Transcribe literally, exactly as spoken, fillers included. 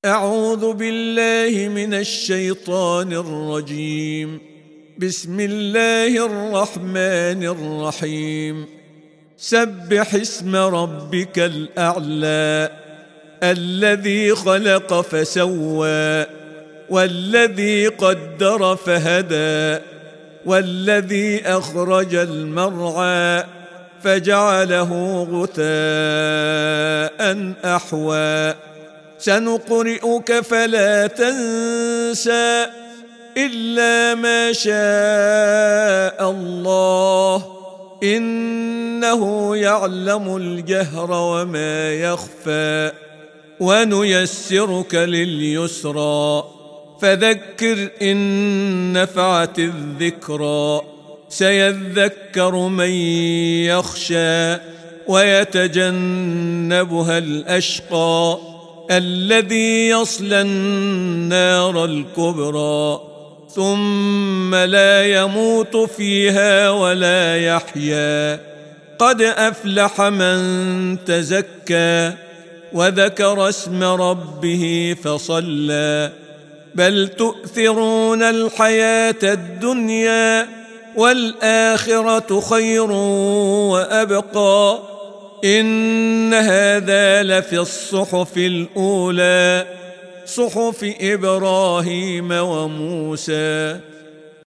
أعوذ بالله من الشيطان الرجيم. بسم الله الرحمن الرحيم. سبح اسم ربك الأعلى الذي خلق فسوى والذي قدر فهدى والذي أخرج المرعى فجعله غثاء أحوى سنقرئك فلا تنسى إلا ما شاء الله إنه يعلم الجهر وما يخفى ونيسرك لليسرى فذكر إن نفعت الذكرى سيذكر من يخشى ويتجنبها الأشقى الذي يصلى النار الكبرى ثم لا يموت فيها ولا يحيا قد أفلح من تزكى وذكر اسم ربه فصلى بل تؤثرون الحياة الدنيا والآخرة خير وأبقى إن هذا لفي الصحف الأولى صحف إبراهيم وموسى.